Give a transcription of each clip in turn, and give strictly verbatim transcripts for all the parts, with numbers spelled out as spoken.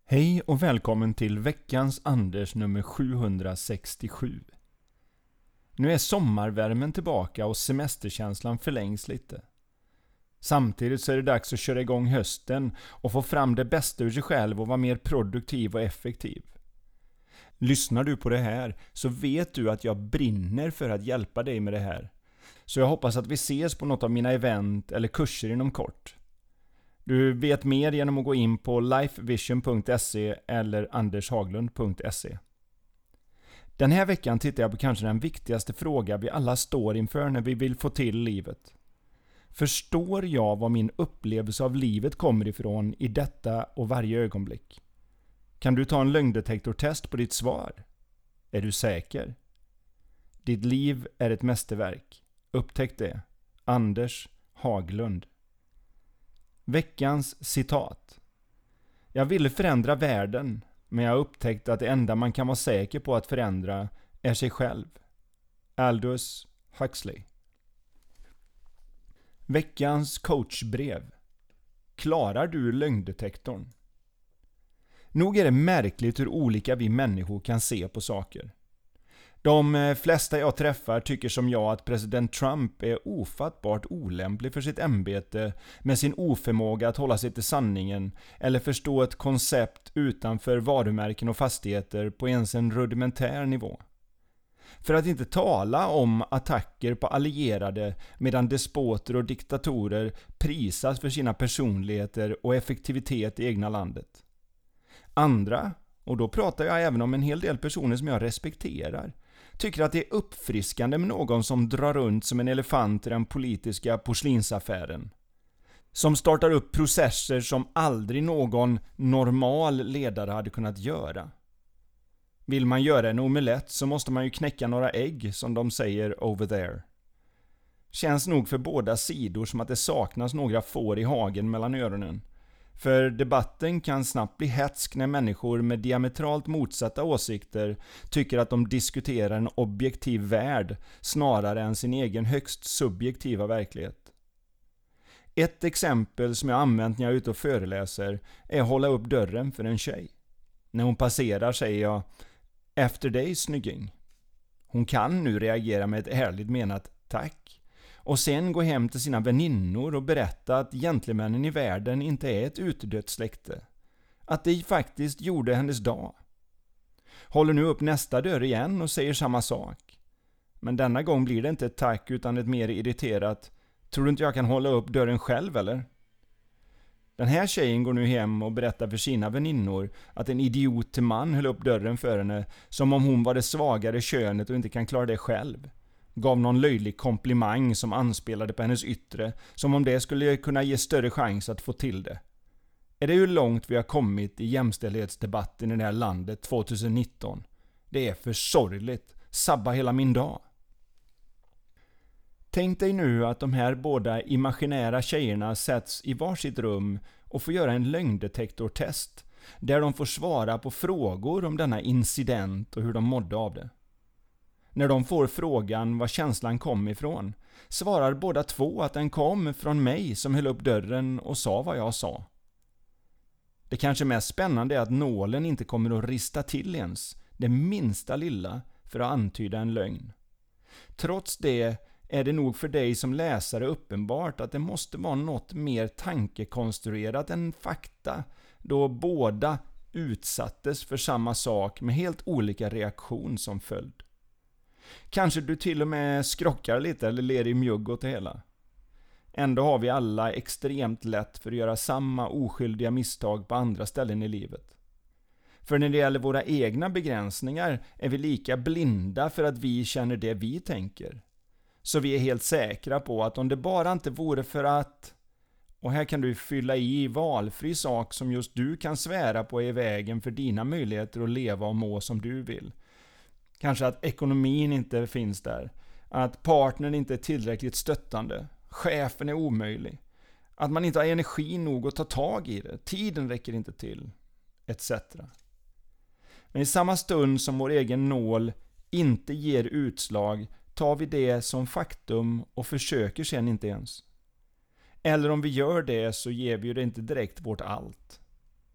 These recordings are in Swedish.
Hej och välkommen till veckans Anders nummer sjuhundrasextiosju. Nu är sommarvärmen tillbaka och semesterkänslan förlängs lite. Samtidigt så är det dags att köra igång hösten och få fram det bästa ur sig själv och vara mer produktiv och effektiv. Lyssnar du på det här så vet du att jag brinner för att hjälpa dig med det här. Så jag hoppas att vi ses på något av mina event eller kurser inom kort. Du vet mer genom att gå in på lifevision punkt se eller andershaglund punkt se. Den här veckan tittar jag på kanske den viktigaste fråga vi alla står inför när vi vill få till livet. Förstår jag vad min upplevelse av livet kommer ifrån i detta och varje ögonblick? Kan du ta en lögndetektortest på ditt svar? Är du säker? Ditt liv är ett mästerverk. Upptäck det. Anders Haglund. Veckans citat. Jag ville förändra världen, men jag har upptäckt att det enda man kan vara säker på att förändra är sig själv. Aldous Huxley. Veckans coachbrev. Klarar du lögndetektorn? Nog är det märkligt hur olika vi människor kan se på saker. De flesta jag träffar tycker som jag att president Trump är ofattbart olämplig för sitt ämbete med sin oförmåga att hålla sig till sanningen eller förstå ett koncept utanför varumärken och fastigheter på ens en rudimentär nivå. För att inte tala om attacker på allierade medan despoter och diktatorer prisas för sina personligheter och effektivitet i egna landet. Andra, och då pratar jag även om en hel del personer som jag respekterar, tycker att det är uppfriskande med någon som drar runt som en elefant i den politiska porslinsaffären. Som startar upp processer som aldrig någon normal ledare hade kunnat göra. Vill man göra en omelett så måste man ju knäcka några ägg, som de säger over there. Känns nog för båda sidor som att det saknas några får i hagen mellan öronen. För debatten kan snabbt bli hätsk när människor med diametralt motsatta åsikter tycker att de diskuterar en objektiv värld snarare än sin egen högst subjektiva verklighet. Ett exempel som jag använt när jag är ute och föreläser är att hålla upp dörren för en tjej. När hon passerar säger jag "Efter dig, snygging". Hon kan nu reagera med ett ärligt menat tack. Och sen gå hem till sina väninnor och berätta att gentlemännen i världen inte är ett utdött släkte. Att det faktiskt gjorde hennes dag. Håller nu upp nästa dörr igen och säger samma sak. Men denna gång blir det inte ett tack utan ett mer irriterat "Tror du inte jag kan hålla upp dörren själv eller?" Den här tjejen går nu hem och berättar för sina väninnor att en idiot till man höll upp dörren för henne som om hon var det svagare könet och inte kan klara det själv. Gav någon löjlig komplimang som anspelade på hennes yttre, som om det skulle kunna ge större chans att få till det. Är det hur långt vi har kommit i jämställdhetsdebatten i det här landet tjugonitton? Det är för sorgligt. Sabba hela min dag. Tänk dig nu att de här båda imaginära tjejerna sätts i varsitt rum och får göra en lögndetektortest där de får svara på frågor om denna incident och hur de mådde av det. När de får frågan var känslan kom ifrån, svarar båda två att den kom från mig som höll upp dörren och sa vad jag sa. Det kanske mest spännande är att nålen inte kommer att rista till ens, det minsta lilla, för att antyda en lögn. Trots det är det nog för dig som läsare uppenbart att det måste vara något mer tankekonstruerat än fakta, då båda utsattes för samma sak med helt olika reaktion som följd. Kanske du till och med skrockar lite eller ler i mjugg åt det hela. Ändå har vi alla extremt lätt för att göra samma oskyldiga misstag på andra ställen i livet. För när det gäller våra egna begränsningar är vi lika blinda för att vi känner det vi tänker. Så vi är helt säkra på att om det bara inte vore för att... Och här kan du fylla i valfri sak som just du kan svära på i vägen för dina möjligheter att leva och må som du vill. Kanske att ekonomin inte finns där. Att partnern inte är tillräckligt stöttande. Chefen är omöjlig. Att man inte har energi nog att ta tag i det. Tiden räcker inte till. Etc. Men i samma stund som vår egen nål inte ger utslag tar vi det som faktum och försöker sen inte ens. Eller om vi gör det så ger vi ju det inte direkt vårt allt.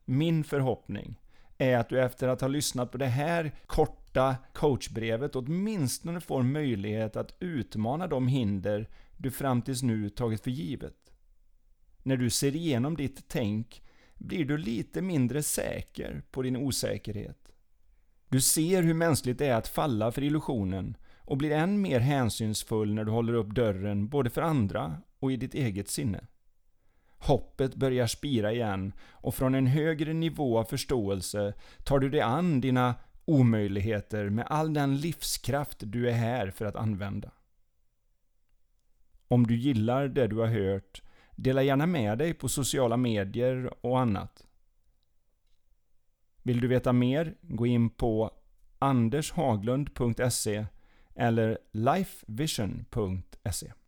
Min förhoppning är att du efter att ha lyssnat på det här korta coachbrevet åtminstone får möjlighet att utmana de hinder du fram tills nu tagit för givet. När du ser igenom ditt tänk blir du lite mindre säker på din osäkerhet. Du ser hur mänskligt det är att falla för illusionen och blir än mer hänsynsfull när du håller upp dörren både för andra och i ditt eget sinne. Hoppet börjar spira igen och från en högre nivå av förståelse tar du dig an dina omöjligheter med all den livskraft du är här för att använda. Om du gillar det du har hört, dela gärna med dig på sociala medier och annat. Vill du veta mer, gå in på anders haglund punkt se eller lifevision punkt se.